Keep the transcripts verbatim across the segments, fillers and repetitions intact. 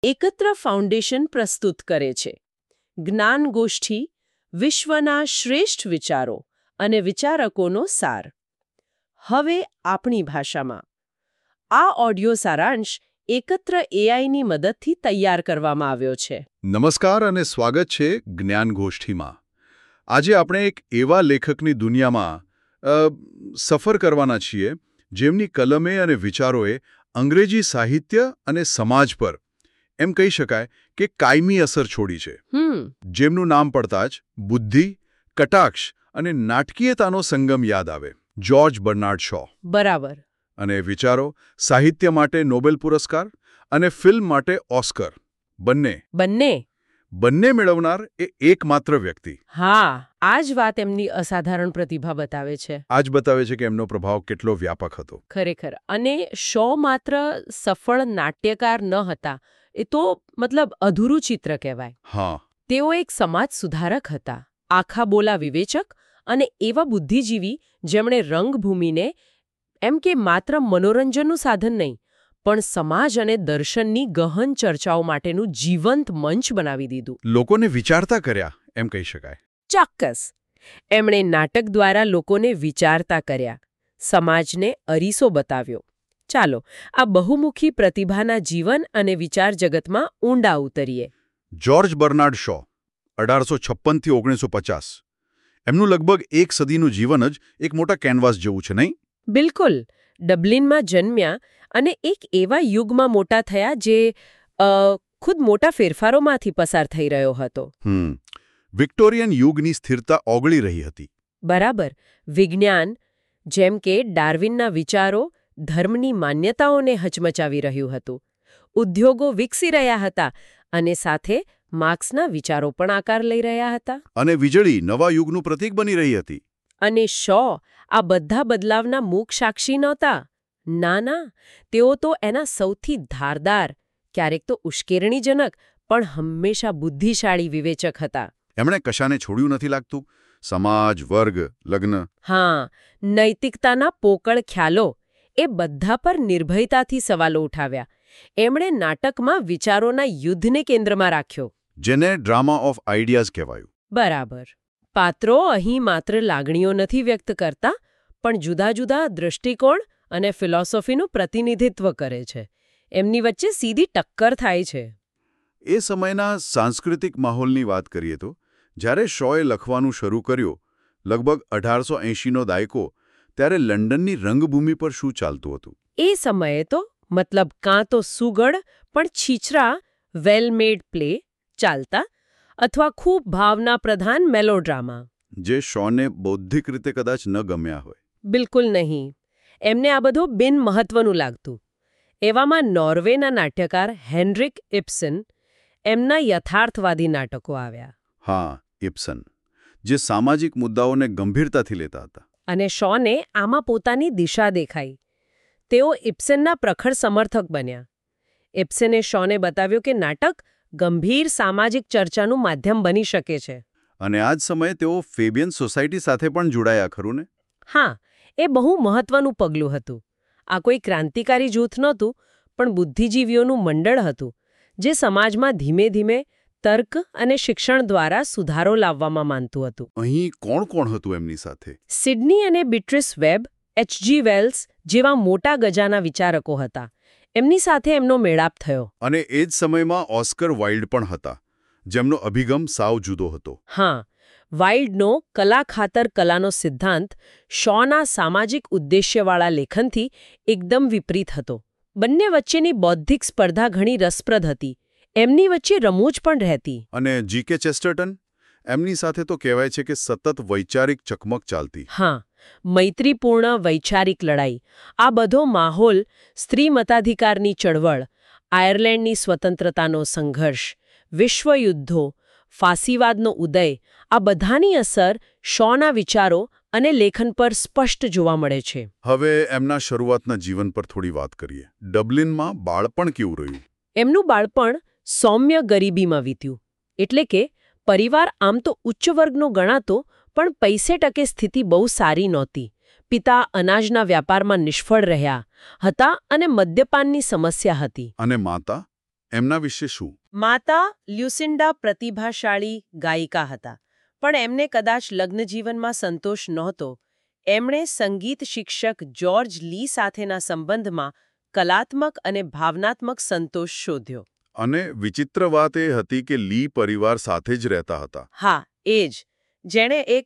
એકત્ર ફાઉન્ડેશન પ્રસ્તુત કરે છે. જ્ઞાનગોષ્ઠી, વિશ્વના શ્રેષ્ઠ વિચારો અને વિચારકોનો સાર. હવે આપણી ભાષામાં આ ઓડિયો સારાંશ એકત્ર એઆઈની મદદથી તૈયાર કરવામાં આવ્યો છે. નમસ્કાર અને સ્વાગત છે જ્ઞાનગોષ્ઠીમાં. આજે આપણે એક એવા લેખકની દુનિયામાં અ, સફર કરવાના છીએ જેમની કલમે અને વિચારોએ અંગ્રેજી સાહિત્ય અને સમાજ પર એમ કહી શકાય કે કાયમી અસર છોડી છે. હમ જેમનું નામ પડતા જ બુદ્ધિ, કટાક્ષ અને નાટકીયતાનો સંગમ યાદ આવે. George Bernard Shaw. બરાબર. અને વિચારો સાહિત્ય માટે નોબેલ પુરસ્કાર અને ફિલ્મ માટે ઓસ્કર બંને બંને બંને મેળવનાર એ એકમાત્ર વ્યક્તિ. હા, આ જ વાત એમની અસાધારણ પ્રતિભા બતાવે છે. આ જ બતાવે છે કે એમનો પ્રભાવ કેટલો વ્યાપક હતો. ખરેખર. અને શો માત્ર સફળ નાટ્યકાર ન હતા, એ તો મતલબ અધૂરું ચિત્ર કહેવાય. હા, તેઓ એક સમાજ સુધારક હતા, આખા બોલા વિવેચક અને એવા બુદ્ધિજીવી જેમણે રંગભૂમિને એમ કે માત્ર મનોરંજનનું સાધન નહીં, પણ સમાજ અને દર્શનની ગહન ચર્ચાઓ માટેનું જીવંત મંચ બનાવી દીધું. લોકોને વિચારતા કર્યા એમ કહી શકાય. ચોક્કસ. એમણે નાટક દ્વારા લોકોને વિચારતા કર્યા, સમાજને અરીસો બતાવ્યો. ચાલો આ બહુમુખી પ્રતિભાના જીવન અને વિચાર જગતમાં ઊંડા ઉતરીએ. જ્યોર્જ બર્નાર્ડ શો અઢારસો છપ્પન થી ઓગણીસો પચાસ. એમનું લગભગ એક સદીનું જીવન જ એક મોટા કેનવાસ જેવું છે, નહીં? બિલકુલ. ડબલિનમાં જન્મ્યા અને એક એવા યુગમાં મોટા થયા જે અ, ખુદ મોટા ફેરફારોમાંથી પસાર થઈ રહ્યો હતો. હમ વિક્ટોરિયન યુગની સ્થિરતા ઓગળી રહી હતી. બરાબર. વિજ્ઞાન, જેમ કે ડાર્વિનના વિચારો, ધર્મની માન્યતાઓને હચમચાવી રહ્યું હતું. ઉદ્યોગો વિકસી રહ્યા હતા અને સાથે માર્ક્સના વિચારો પણ આકાર લઈ રહ્યા હતા. અને વીજળી નવા યુગનું પ્રતીક બની રહી હતી. અને શો આ બધા બદલાવના મૂક સાક્ષી નહોતા. ના ના, તેઓ તો એના સૌથી ધારદાર, ક્યારેક તો ઉશ્કેરણીજનક, પણ હંમેશા બુદ્ધિશાળી વિવેચક હતા. એમણે કશાને છોડ્યું નથી લાગતું. સમાજ, વર્ગ, લગ્ન. હા, નૈતિકતાના પોકળ ખ્યાલો, એ બધા પર નિર્ભયતાથી સવાલો ઉઠાવ્યા. એમણે નાટકમાં વિચારોના યુદ્ધને કેન્દ્રમાં રાખ્યો. જેને ડ્રામા ઓફ આઈડિયાઝ કહેવાયું. બરાબર. પાત્રો અહીં માત્ર લાગણીઓ નથી વ્યક્ત કરતા, પણ જુદા જુદા દૃષ્ટિકોણ અને ફિલોસોફીનું પ્રતિનિધિત્વ કરે છે. એમની વચ્ચે સીધી ટક્કર થાય છે. એ સમયના સાંસ્કૃતિક માહોલની વાત કરીએ તો જ્યારે શોએ લખવાનું શરૂ કર્યું, લગભગ અઢારસો એંશીનો દાયકો, ત્યારે લંડનની રંગભૂમિ પર શું ચાલતું હતું? એ સમયે તો મતલબ કાં તો સુગડ પણ છીછરા વેલ મેડ પ્લે ચાલતા, અથવા ખૂબ ભાવના પ્રધાન મેલોડ્રામા. જે શોને બૌદ્ધિક રીતે કદાચ ન ગમ્યા હોય. બિલકુલ નહીં. એમને આ બધું બિન મહત્વનું લાગતું. એવામાં નોર્વેના નાટ્યકાર હેનરિક ઇબ્સન, એમના યથાર્થવાદી નાટકો આવ્યા. હા, ઇબ્સન, જે સામાજિક મુદ્દાઓને ગંભીરતાથી લેતા હતા. અને શોને આમાં પોતાની દિશા દેખાઈ. તેઓ ઇબ્સનના પ્રખર સમર્થક બન્યા. ઇબ્સને શોને બતાવ્યું કે નાટક ગંભીર સામાજિક ચર્ચાનું માધ્યમ બની શકે છે. અને આ જ સમયે તેઓ ફેબિયન સોસાયટી સાથે પણ જોડાયા, ખરું ને? હા, એ બહુ મહત્વનું પગલું હતું. આ કોઈ ક્રાંતિકારી જૂથ નહોતું, પણ બુદ્ધિજીવીઓનું મંડળ હતું, જે સમાજમાં ધીમે ધીમે તર્ક અને શિક્ષણ દ્વારા સુધારો લાવવામાં માનતું હતું. અહીં કોણ કોણ હતું એમની સાથે? સિડની અને બીટ્રિસ વેબ, એચજી વેલ્સ જેવા મોટા ગજાના વિચારકો હતા. એમની સાથે એમનો મેળાપ થયો. અને એ જ સમયમાં ઓસ્કર વાઇલ્ડ પણ હતા, જેમનો અભિગમ સાવ જુદો હતો. હા, વાઇલ્ડનો કલા ખાતર કલાનો સિદ્ધાંત શોના સામાજિક ઉદ્દેશ્યવાળા લેખનથી એકદમ વિપરીત હતો. બંને વચ્ચેની બૌદ્ધિક સ્પર્ધા ઘણી રસપ્રદ હતી. એમની વચ્ચે રમૂજ પણ રહેતી. અને જીકે ચેસ્ટરટન, એમની સાથે તો કહેવાય છે કે સતત વૈચારિક ચકમક ચાલતી. હા, મૈત્રીપૂર્ણ વૈચારિક લડાઈ. આ બધો માહોલ, સ્ત્રી મતાધિકારની ચળવળ, આયર્લેન્ડની સ્વતંત્રતાનો સંઘર્ષ, વિશ્વયુદ્ધો, ફાસીવાદનો ઉદય, આ બધાની અસર શોના વિચારો અને લેખન પર સ્પષ્ટ જોવા મળે છે. હવે એમના શરૂઆતના જીવન પર થોડી વાત કરીએ. ડબલિનમાં બાળપણ કેવું રહ્યું? એમનું બાળપણ સૌમ્ય ગરીબીમાં વીત્યું. એટલે કે પરિવાર આમ તો ઉચ્ચ વર્ગનો ગણાતો, પણ પૈસે ટકે સ્થિતિ બહુ સારી નહોતી. પિતા અનાજના વ્યાપારમાં નિષ્ફળ રહ્યા હતા અને મદ્યપાનની સમસ્યા હતી. અને માતા? એમના વિશે શું? માતા લ્યુસિન્ડા પ્રતિભાશાળી ગાયિકા હતા, પણ એમને કદાચ લગ્નજીવનમાં સંતોષ નહોતો. એમણે સંગીત શિક્ષક જ્યોર્જ લી સાથેના સંબંધમાં કલાત્મક અને ભાવનાત્મક સંતોષ શોધ્યો. અને વિચિત્ર વાત એ હતી કે લી પરિવાર સાથે જ રહેતા હતા. હા, એ જ. જેણે એક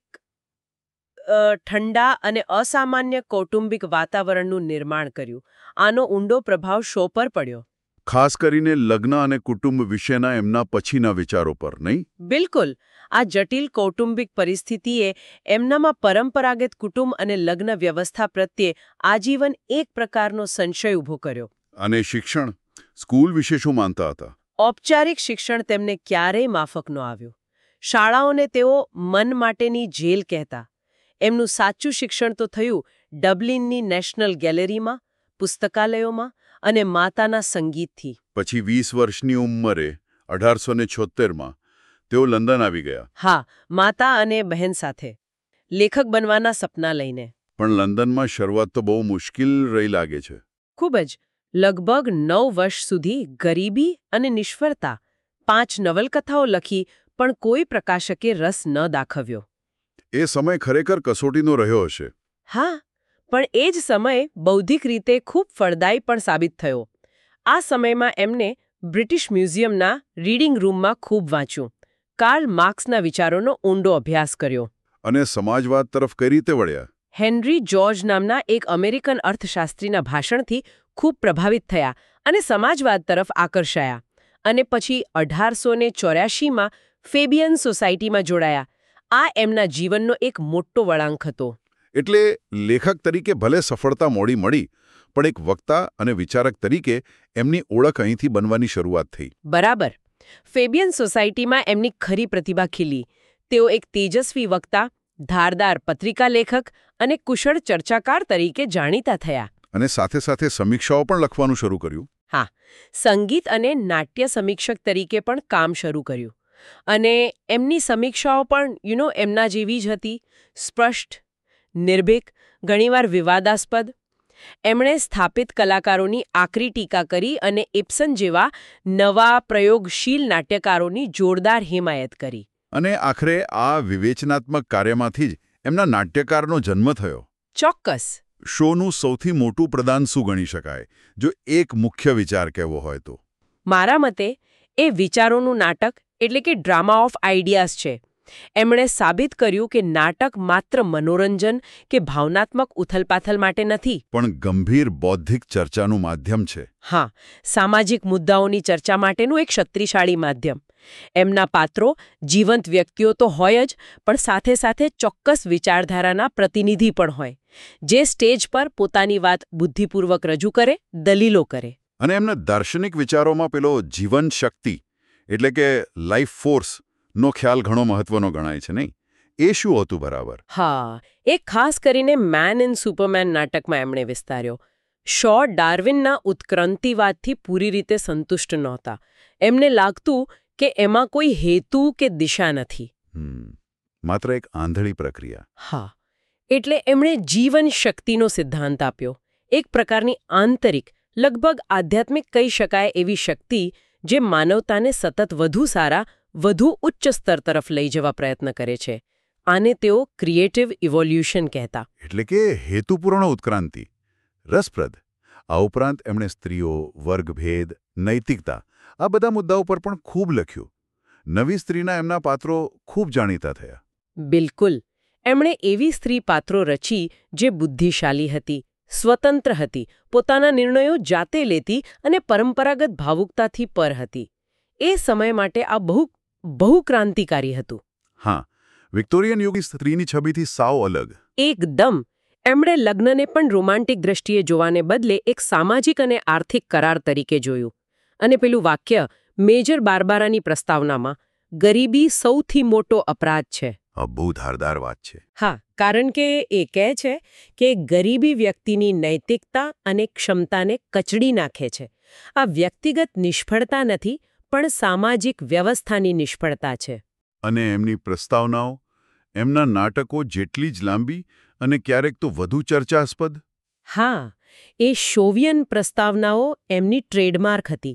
અ, ઠંડા અને અસામાન્ય કૌટુંબિક વાતાવરણનું નિર્માણ કર્યું. આનો ઊંડો પ્રભાવ શો પર પડ્યો. ખાસ કરીને લગ્ન અને કુટુંબ વિશેના એમના પછીના વિચારો પર, નહીં? બિલકુલ. આ જટિલ કૌટુંબિક પરિસ્થિતિએ એમનામાં પરંપરાગત કુટુંબ અને લગ્ન વ્યવસ્થા પ્રત્યે આજીવન એક પ્રકારનો સંશય ઊભો કર્યો. અને શિક્ષણ? સ્કૂલ વિશે શું માનતા હતા? ઔપચારિક શિક્ષણ તેમને ક્યારેય માફક ન આવ્યું. શાળાઓને તેઓ મન માટેની જેલ કહેતા. એમનું સાચું શિક્ષણ તો થયું ડબલિનની નેશનલ ગેલેરીમાં, પુસ્તકાલયોમાં અને માતાના સંગીતથી. પછી વીસ વર્ષની ઉંમરે અઢારસો ને છોતેરમાં તેઓ લંડન આવી ગયા. હા, માતા અને બહેન સાથે લેખક બનવાના સપના લઈને. પણ લંડનમાં શરૂઆત તો બહુ મુશ્કેલ રહી લાગે છે. ખૂબ જ. લગભગ નવ વર્ષ સુધી ગરીબી અને નિષ્ફળતા. પાંચ નવલકથાઓ લખી પણ કોઈ પ્રકાશકે રસ ન દાખવ્યો. એ સમય ખરેખર કસોટીનો રહ્યો હશે. હા, પણ એ જ સમય બૌદ્ધિક રીતે ખૂબ ફળદાયી પણ સાબિત થયો. આ સમયમાં એમને બ્રિટિશ મ્યુઝિયમના રીડિંગ રૂમમાં ખૂબ વાંચ્યું. કાર્લ માર્ક્સના વિચારોનો ઊંડો અભ્યાસ કર્યો. અને સમાજવાદ તરફ કઈ રીતે વળ્યા? હેનરી જ્યોર્જ નામના એક અમેરિકન અર્થશાસ્ત્રીના ભાષણથી ખૂબ પ્રભાવિત થયા અને સમાજવાદ તરફ આકર્ષાયા. અને પછી અઢારસો ને ચોર્યાસીમાં ફેબિયન સોસાયટીમાં જોડાયા. આ એમના જીવનનો એક મોટો વળાંક હતો. એટલે લેખક તરીકે ભલે સફળતા મોડી મળી, પણ એક વક્તા અને વિચારક તરીકે એમની ઓળખ અહીંથી બનવાની શરૂઆત થઈ. બરાબર. ફેબિયન સોસાયટીમાં એમની ખરી પ્રતિભા ખીલી. તેઓ એક તેજસ્વી વક્તા, ધારદાર પત્રિકા લેખક અને કુશળ ચર્ચાકાર તરીકે જાણીતા થયા. અને સાથે સાથે સમીક્ષાઓ પણ લખવાનું શરૂ કર્યું. હા, સંગીત અને નાટ્ય સમીક્ષક તરીકે પણ કામ શરૂ કર્યું. અને એમની સમીક્ષાઓ પણ યુ નો એમના જેવી જ હતી. સ્પષ્ટ, નિર્ભીક, ઘણીવાર વિવાદાસ્પદ. એમણે સ્થાપિત કલાકારોની આકરી ટીકા કરી અને ઇબ્સન જેવા નવા પ્રયોગશીલ નાટ્યકારોની જોરદાર હિમાયત કરી. અને આખરે આ વિવેચનાત્મક કાર્યમાંથી જ એમના નાટ્યકારનો જન્મ થયો. ચોક્કસ. શોનું સૌથી મોટું પ્રદાન શું ગણી શકાય, જો એક મુખ્ય વિચાર કહેવો હોય તો? મારા મતે એ વિચારોનું નાટક એટલે કે ડ્રામા ઓફ આઈડિયાઝ છે. એમણે સાબિત કર્યું કે નાટક માત્ર મનોરંજન કે ભાવનાત્મક ઉથલપાથલ માટે નથી, પણ ગંભીર બૌદ્ધિક ચર્ચાનું માધ્યમ છે. હા, સામાજિક મુદ્દાઓની ચર્ચા માટેનું એક શક્તિશાળી માધ્યમ. એમના પાત્રો જીવંત વ્યક્તિઓ તો હોય જ, પણ સાથે સાથે ચોક્કસ વિચારધારાના પ્રતિનિધિ પણ હોય, જે સ્ટેજ પર પોતાની વાત બુદ્ધિપૂર્વક રજૂ કરે, દલીલો કરે. અને એમના દાર્શનિક વિચારોમાં પેલો જીવન શક્તિ એટલે કે લાઈફ ફોર્સ નો ખ્યાલ ઘણો મહત્વનો ગણાય છે, નહીં? એ શું હતું બરાબર? હા, એ ખાસ કરીને મેન ઇન સુપરમેન નાટકમાં એમણે વિસ્તાર્યો. શો ડાર્વિનના ઉત્ક્રાંતિવાદથી પૂરી રીતે સંતુષ્ટ નહોતા. એમને લાગતું કે એમાં કોઈ હેતુ કે દિશા નથી. હમ માત્ર એક આંધળી પ્રક્રિયા. હા, એટલે એમણે જીવન શક્તિનો સિદ્ધાંત આપ્યો. એક પ્રકારની આંતરિક, લગભગ આધ્યાત્મિક કહી શકાય એવી શક્તિ જે માનવતાને સતત વધુ સારા, વધુ ઉચ્ચ સ્તર તરફ લઈ જવા પ્રયત્ન કરે છે. આને તેઓ ક્રિએટિવ ઇવોલ્યુશન કહેતા. એટલે કે હેતુપૂર્ણ ઉત્ક્રાંતિ. રસપ્રદ. આ ઉપરાંત એમણે સ્ત્રીઓ, વર્ગભેદ, નૈતિકતા આ બધા મુદ્દાઓ પર પણ ખૂબ લખ્યું. નવી સ્ત્રીના એમના પાત્રો ખૂબ જાણીતા થયા. બિલકુલ. એમણે એવી સ્ત્રી પાત્રો રચી જે બુદ્ધિશાળી હતી, સ્વતંત્ર હતી, પોતાના નિર્ણયો જાતે લેતી અને પરંપરાગત ભાવુકતાથી પર હતી. એ સમય માટે આ બહુ બહુ ક્રાંતિકારી હતું. હા, વિક્ટોરિયન યુગની સ્ત્રીની છબીથી સાવ અલગ. એકદમ. એમણે લગ્નને પણ રોમાન્ટિક દ્રષ્ટિએ જોવાને બદલે એક સામાજિક અને આર્થિક કરાર તરીકે જોયું. અને પેલું વાક્ય મેજર બાર્બારાની પ્રસ્તાવનામાં, ગરીબી સૌથી મોટો અપરાધ છે. આ બહુ ધારદાર વાત છે. હા, કારણ કે એ કહે છે કે ગરીબી વ્યક્તિની નૈતિકતા અને ક્ષમતાને કચડી નાખે છે. આ વ્યક્તિગત નિષ્ફળતા નથી, પણ સામાજિક વ્યવસ્થાની નિષ્ફળતા છે. અને એમની પ્રસ્તાવનાઓ, એમના નાટકો જેટલી જ લાંબી અને ક્યારેક તો વધુ ચર્ચાસ્પદ. હા, એ શોવિયન પ્રસ્તાવનાઓ એમની ટ્રેડમાર્ક હતી.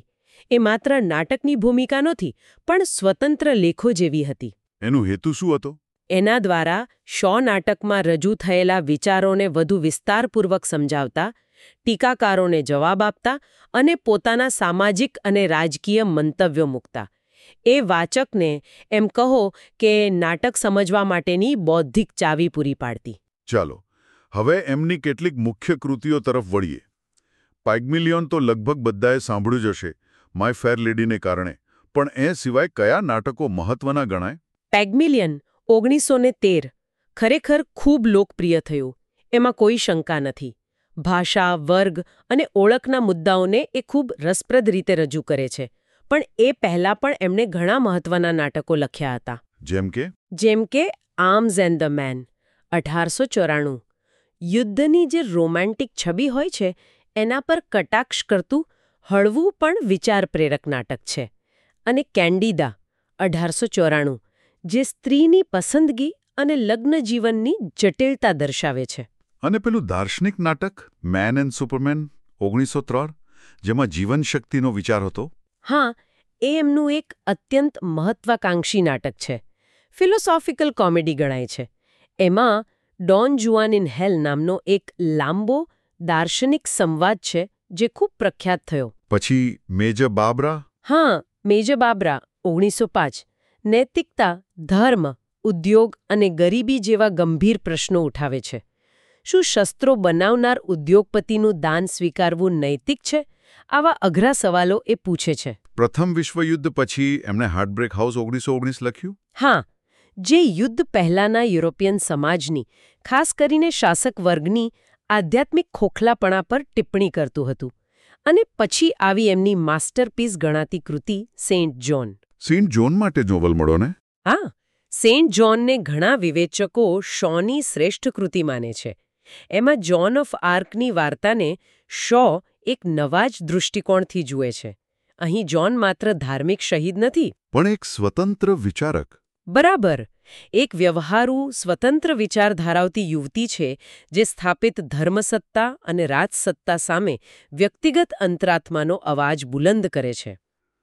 એ માત્ર નાટકની ભૂમિકા નહોતી પણ સ્વતંત્ર લેખો જેવી હતી. એનો હેતુ શું હતો? એના દ્વારા શો નાટકમાં રજૂ થયેલા વિચારોને વધુ વિસ્તારપૂર્વક સમજાવતા, ટીકાકારોને જવાબ આપતા અને પોતાના સામાજિક અને રાજકીય મંતવ્યો મૂકતા. એ વાચકને એમ કહો કે નાટક સમજવા માટેની બૌદ્ધિક ચાવી પૂરી પાડતી. ચાલો હવે એમની કેટલીક મુખ્ય કૃતિઓ તરફ વળીએ. પાઇગ્મેલિયોન તો લગભગ બધાએ સાંભળ્યું જ હશે, માય ફેર લેડીને કારણે. પણ એ સિવાય કયા નાટકો મહત્વના ગણાય? પેગ્મિલિયન ઓગણીસો ને તેર ખરેખર ખૂબ લોકપ્રિય થયું. એમાં કોઈ શંકા નથી. ભાષા, વર્ગ અને ઓળખના મુદ્દાઓને એ ખૂબ રસપ્રદ રીતે રજૂ કરે છે. પણ એ પહેલાં પણ એમણે ઘણા મહત્વના નાટકો લખ્યા હતા. જેમ કે જેમ કે આર્મ્સ એન્ડ ધ મેન અઢારસો ચોરાણું. યુદ્ધની જે રોમેન્ટિક છબી હોય છે એના પર કટાક્ષ કરતું હળવું પણ વિચાર પ્રેરક નાટક છે. અને કેન્ડિડા અઢારસો ચોરાણું જે સ્ત્રીની પસંદગી અને લગ્ન જીવનની જટિલતા દર્શાવે છે. અને પેલું દાર્શનિક નાટક મેન એન્ડ સુપરમેન ઓગણીસો ત્રણ જેમાં જીવનશક્તિનો વિચાર હતો. હા, એ એમનું એક અત્યંત મહત્વાકાંક્ષી નાટક છે. ફિલોસોફિકલ કોમેડી ગણાય છે. એમાં ડોન જુઆન ઇન હેલ નામનો એક લાંબો દાર્શનિક સંવાદ છે જે ખૂબ પ્રખ્યાત થયો. પછી મેજર બાબરા? હા, મેજર બાબરા ઓગણીસો પાંચ નૈતિકતા, ધર્મ, ઉદ્યોગ અને ગરીબી જેવા ગંભીર પ્રશ્નો ઉઠાવે છે. શું શસ્ત્રો બનાવનાર ઉદ્યોગપતિનું દાન સ્વીકારવું નૈતિક છે? આવા અઘરા સવાલો એ પૂછે છે. પ્રથમ વિશ્વયુદ્ધ પછી એમણે હાર્ટબ્રેક હાઉસ ઓગણીસો ઓગણીસ લખ્યું? હા, જે યુદ્ધ પહેલાના યુરોપિયન સમાજની, ખાસ કરીને શાસક વર્ગની આધ્યાત્મિક ખોખલાપણા પર ટિપ્પણી કરતું હતું. અને પછી આવી એમની માસ્ટરપીસ ગણાતી કૃતિ સેન્ટ જોન. સેન્ટ જોન માટે નોવેલ મળો ને? હા, સેન્ટ જોનને ઘણા વિવેચકો શોની શ્રેષ્ઠ કૃતિ માને છે. એમાં જોન ઓફ આર્કની વાર્તાને શો એક નવા જ દૃષ્ટિકોણથી જુએ છે. અહીં જોન માત્ર ધાર્મિક શહીદ નથી, પણ એક સ્વતંત્ર વિચારક. બરાબર, એક વ્યવહારુ સ્વતંત્ર વિચાર ધરાવતી યુવતી છે જે સ્થાપિત ધર્મસત્તા અને રાજસત્તા સામે વ્યક્તિગત અંતરાત્માનો અવાજ બુલંદ કરે છે.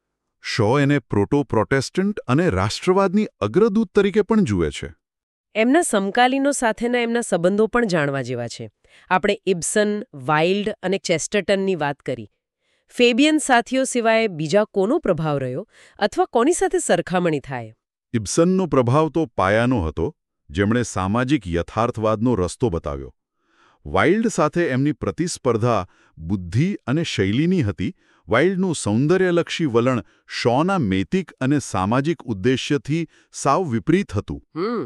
શો એને પ્રોટો પ્રોટેસ્ટન્ટ અને રાષ્ટ્રવાદની અગ્રદૂત તરીકે પણ જુએ છે. એમના સમકાલીનો સાથેના એમના સંબંધો પણ જાણવા જેવા છે. આપણે ઇબ્સન, વાઇલ્ડ અને ચેસ્ટરટનની વાત કરી. ફેબિયન સાથીઓ સિવાય બીજા કોનો પ્રભાવ રહ્યો અથવા કોની સાથે સરખામણી થાય? ઇબ્સનનો પ્રભાવ તો પાયાનો હતો, જેમણે સામાજિક યથાર્થવાદનો રસ્તો બતાવ્યો. વાઇલ્ડ સાથે એમની પ્રતિસ્પર્ધા બુદ્ધિ અને શૈલીની હતી. વાઇલ્ડનું સૌંદર્યલક્ષી વલણ શોના નૈતિક અને સામાજિક ઉદ્દેશ્યથી સાવ વિપરીત હતું.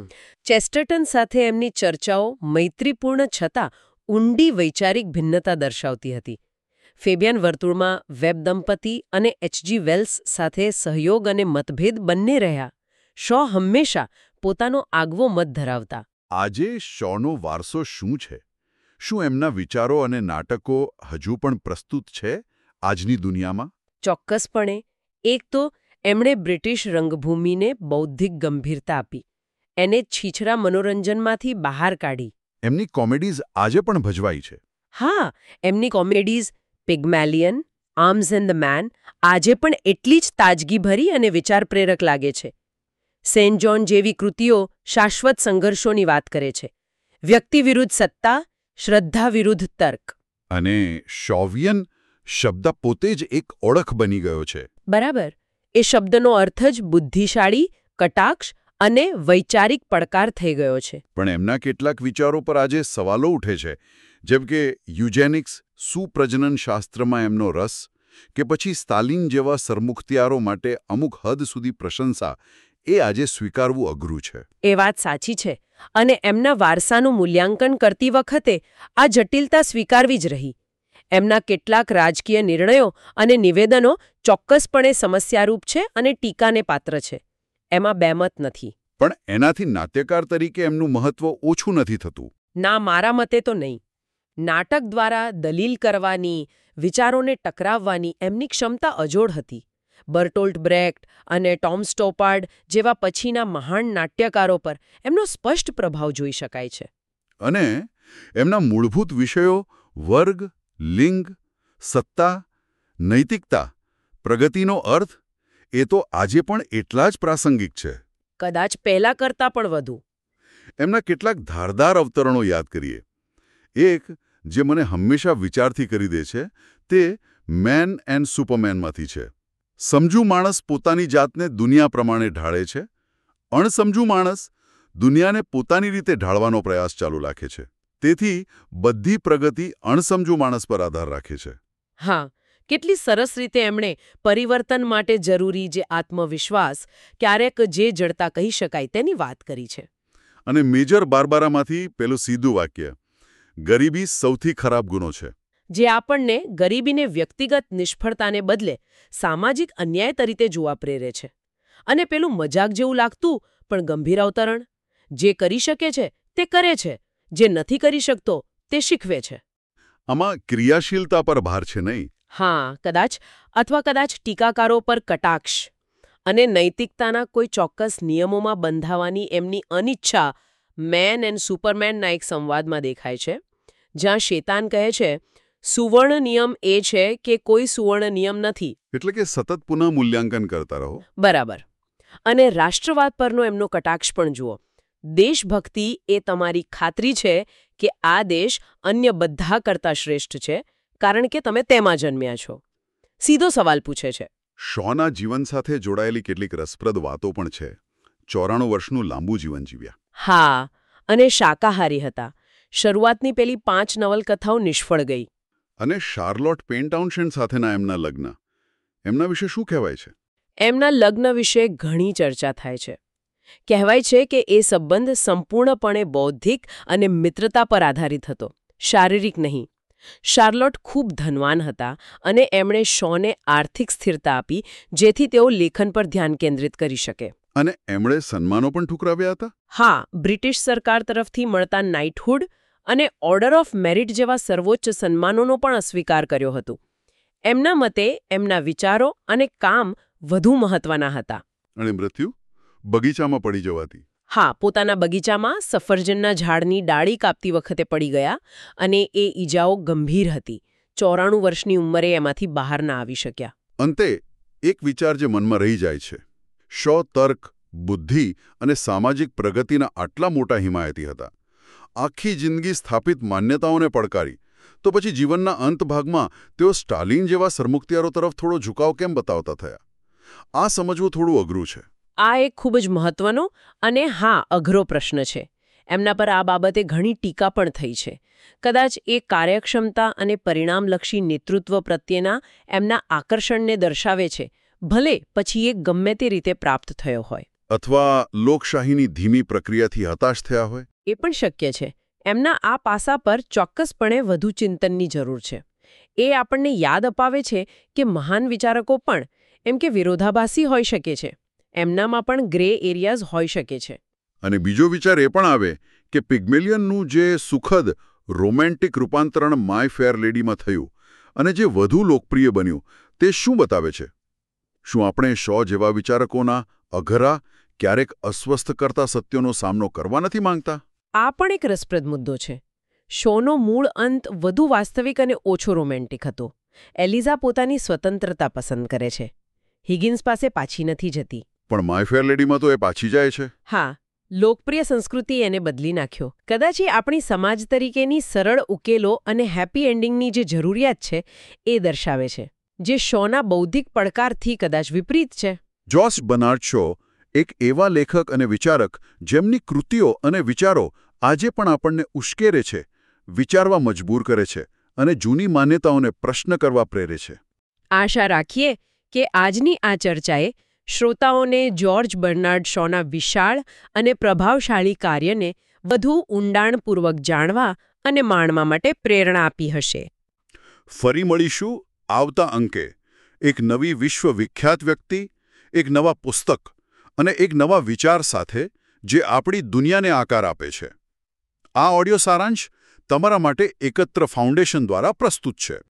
ચેસ્ટરટન સાથે એમની ચર્ચાઓ મૈત્રીપૂર્ણ છતાં ઊંડી વૈચારિક ભિન્નતા દર્શાવતી હતી. ફેબિયન વર્તુળમાં વેબ દંપતી અને એચજી વેલ્સ સાથે સહયોગ અને મતભેદ બંને રહ્યા. શો હંમેશા પોતાનો આગવો મત ધરાવતા. આજે શોનો વારસો શું છે? શું એમના વિચારો અને નાટકો હજુ પણ પ્રસ્તુત છે આજની દુનિયામાં? ચોક્કસપણે. એક તો એમણે બ્રિટિશ રંગભૂમિને બૌદ્ધિક ગંભીરતા આપી. એને છીછરા મનોરંજનમાંથી બહાર કાઢી. એમની કોમેડીઝ આજે પણ ભજવાઈ છે. હા, એમની comedies Pygmalion, arms and the man આજે પણ એટલી જ તાજગીભરી અને વિચારપ્રેરક લાગે છે. સેન્ટ જોન જેવી કૃતિઓ શાશ્વત સંઘર્ષોની વાત કરે છે. વ્યક્તિ વિરુદ્ધ સત્તા, શ્રદ્ધા વિરુદ્ધ તર્ક. અને શોવિયન શબ્દ પોતે જ એક ઓળખ બની ગયો છે. બરાબર. એ શબ્દનો અર્થ જ બુદ્ધિશાળી, કટાક્ષ અને વૈચારિક પડકાર થઈ ગયો છે. પણ એમના કેટલાક વિચારો પર આજે સવાલો ઉઠે છે, જેમ કે યુજેનિક્સ, સુપ્રજનન શાસ્ત્રમાં એમનો રસ, કે પછી સ્ટાલિન જેવા સરમુખત્યારો માટે અમુક હદ સુધી પ્રશંસા, એ આજે સ્વીકારવું અઘરું છે. એ વાત સાચી છે. અને એમના વારસાનું મૂલ્યાંકન કરતી વખતે આ જટિલતા સ્વીકારવી જ રહી. એમના કેટલાક રાજકીય નિર્ણયો અને નિવેદનો ચોક્કસપણે સમસ્યારૂપ છે અને ટીકાને પાત્ર છે. એમાં બેમત નથી. પણ એનાથી નાટ્યકાર તરીકે એમનું મહત્વ ઓછું નથી થતું. ના, મારા મતે તો નહીં. નાટક દ્વારા દલીલ કરવાની, વિચારોને ટકરાવવાની એમની ક્ષમતા અજોડ હતી. બર્ટોલ્ટ બ્રેક્ટ અને ટોમ સ્ટોપાર્ડ જેવા પછીના મહાન નાટ્યકારો પર એમનો સ્પષ્ટ પ્રભાવ જોઈ શકાય છે. અને એમના મૂળભૂત વિષયો વર્ગ, લિંગ, સત્તા, નૈતિકતા, પ્રગતિનો અર્થ એ તો આજે પણ એટલા જ પ્રાસંગિક છે. કદાચ પહેલા કરતાં પણ વધુ. એમના કેટલાક ધારદાર અવતરણો યાદ કરીએ. એક જે મને હંમેશા વિચારથી કરી દે છે તે મેન એન્ડ સુપરમેનમાંથી છે. સમજુ માણસ પોતાની જાતને દુનિયા પ્રમાણે ઢાળે છે. અણસમજુ માણસ દુનિયાને પોતાની રીતે ઢાળવાનો પ્રયાસ ચાલુ રાખે છે. તેથી બધી પ્રગતિ અણસમજુ માણસ પર આધાર રાખે છે. હા, કેટલી સરસ રીતે એમણે પરિવર્તન માટે જરૂરી જે આત્મવિશ્વાસ, ક્યારેક જે જડતા કહી શકાય તેની વાત કરી છે. અને મેજર બારબારામાંથી પેલું સીધું વાક્ય, ગરીબી સૌથી ખરાબ ગુનો છે, જે આપણને ગરીબીને વ્યક્તિગત નિષ્ફળતાને બદલે સામાજિક અન્યાય તરીકે જોવા પ્રેરે છે. અને પેલું મજાક જેવું લાગતું પણ ગંભીર અવતરણ, જે કરી શકે છે તે કરે છે, જે નથી કરી શકતો તે શીખવે છે. આમાં ક્રિયાશીલતા પર ભાર છે નહીં? હા, કદાચ. અથવા કદાચ ટીકાકારો પર કટાક્ષ. અને નૈતિકતાના કોઈ ચોક્કસ નિયમોમાં બંધાવાની એમની અનિચ્છા મેન એન્ડ સુપરમેનના એક સંવાદમાં દેખાય છે, જ્યાં શેતાન કહે છે, સુવર્ણ નિયમ એ છે કે કોઈ સુવર્ણ નિયમ નથી. એટલે કે સતત પુનઃ મૂલ્યાંકન કરતા રહો. બરાબર. અને રાષ્ટ્રવાદ પરનો એમનો કટાક્ષ પણ જુઓ. દેશભક્તિ એ તમારી ખાતરી છે કે આ દેશ અન્ય બધા કરતાં શ્રેષ્ઠ છે કારણ કે તમે તેમાં જન્મ્યા છો. સીધો સવાલ પૂછે છે. શોના જીવન સાથે જોડાયેલી કેટલીક રસપ્રદ વાતો પણ છે. ચોરાણું વર્ષનું લાંબુ જીવન જીવ્યા. હા, અને શાકાહારી હતા. શરૂઆતની પેલી પાંચ નવલકથાઓ નિષ્ફળ ગઈ. અને શાર્લોટ પેન ટાઉનશેન્ડ સાથેના એમના લગ્ન, એમના વિશે શું કહેવાય છે? એમના લગ્ન વિશે ઘણી ચર્ચા થાય છે. કહેવાય છે કે એ સંબંધ સંપૂર્ણપણે બૌદ્ધિક અને મિત્રતા પર આધારિત હતો, શારીરિક નહીં. શાર્લોટ ખૂબ ધનવાન હતા અને એમણે શોને આર્થિક સ્થિરતા આપી જેથી તેઓ લેખન પર ધ્યાન કેન્દ્રિત કરી શકે. અને એમણે સન્માનો પણ ઠુકરાવ્યા હતા? હા, બ્રિટિશ સરકાર તરફથી મળતા નાઇટહુડ અને ઓર્ડર ઓફ મેરિટ જેવા સર્વોચ્ચ સન્માનોનો પણ અસ્વીકાર કર્યો હતો. એમના મતે એમના વિચારો અને કામ વધુ મહત્વના હતા. અને મૃત્યુ બગીચામાં પડી જવાથી? હા, પોતાના બગીચામાં સફરજનના ઝાડની ડાળી કાપતી વખતે પડી ગયા અને એ ઈજાઓ ગંભીર હતી. ચોરાણું વર્ષની ઉંમરે એમાંથી બહાર ના આવી શક્યા. અંતે એક વિચાર જે મનમાં રહી જાય છે. શો તર્ક, બુદ્ધિ અને સામાજિક પ્રગતિના આટલા મોટા હિમાયતી હતા. આખી જિંદગી સ્થાપિત માન્યતાઓને પડકારી, તો પછી જીવનના અંત ભાગમાં તેઓ સ્ટાલિન જેવા સરમુખત્યારો તરફ થોડો ઝુકાવ કેમ બતાવતા થયા? આ સમજવું થોડું અઘરું છે. આ એક ખૂબ જ મહત્વનો અને હા અઘરો પ્રશ્ન છે. એમના પર આ બાબતે ઘણી ટીકા પણ થઈ છે. કદાચ એ કાર્યક્ષમતા અને પરિણામલક્ષી નેતૃત્વ પ્રત્યેના એમના આકર્ષણને દર્શાવે છે, ભલે પછી એ ગમે તે રીતે પ્રાપ્ત થયો હોય. અથવા લોકશાહીની ધીમી પ્રક્રિયાથી હતાશ થયા હોય. એ પણ શક્ય છે. એમના આ પાસા પર ચોક્કસપણે વધુ ચિંતનની જરૂર છે. એ આપણને યાદ અપાવે છે કે મહાન વિચારકો પણ એમ કે વિરોધાભાસી હોઈ શકે છે. એમનામાં પણ ગ્રે એરિયાઝ હોઈ શકે છે. અને બીજો વિચાર એ પણ આવે કે પિગ્મેલિયનનું જે સુખદ રોમેન્ટિક રૂપાંતરણ માય ફેર લેડીમાં થયું અને જે વધુ લોકપ્રિય બન્યું તે શું બતાવે છે? શું આપણે શો જેવા વિચારકોના અઘરા, ક્યારેક અસ્વસ્થ કરતા સત્યોનો સામનો કરવા નથી માંગતા? આ પણ એક રસપ્રદ મુદ્દો છે. શોનો મૂળ અંત વધુ વાસ્તવિક અને ઓછો રોમેન્ટિક હતો. એલિઝા પોતાની સ્વતંત્રતા પસંદ કરે છે. હિગિન્સ પાસે પાછી નથી જતી. પણ માય ફેર લેડીમાં તો એ પાછી જાય છે. હા, લોકપ્રિય સંસ્કૃતિ એને બદલી નાખ્યો. કદાચ એ આપણી સમાજ તરીકેની સરળ ઉકેલો અને હેપી એન્ડિંગની જે જરૂરિયાત છે એ દર્શાવે છે, જે શોના બૌદ્ધિક પડકારથી કદાચ વિપરીત છે. જોશ બર્નાર્ડ શો એક એવા લેખક અને વિચારક જેમની કૃતિઓ અને વિચારો આજે પણ આપણને ઉશ્કેરે છે, વિચારવા મજબૂર કરે છે અને જૂની માન્યતાઓને પ્રશ્ન કરવા પ્રેરે છે. આશા રાખીએ કે આજની આ ચર્ચાએ શ્રોતાઓને જ્યોર્જ બર્નાર્ડ શોના વિશાળ અને પ્રભાવશાળી કાર્યને વધુ ઊંડાણપૂર્વક જાણવા અને માણવા માટે પ્રેરણા આપી હશે. ફરી મળીશું આવતા અંકે એક નવી વિશ્વ વિખ્યાત વ્યક્તિ, એક નવા પુસ્તક અને એક નવા વિચાર સાથે જે આપણી દુનિયાને આકાર આપે છે. આ ઓડિયો સારાંશ તમારા માટે એકત્ર ફાઉન્ડેશન દ્વારા પ્રસ્તુત છે.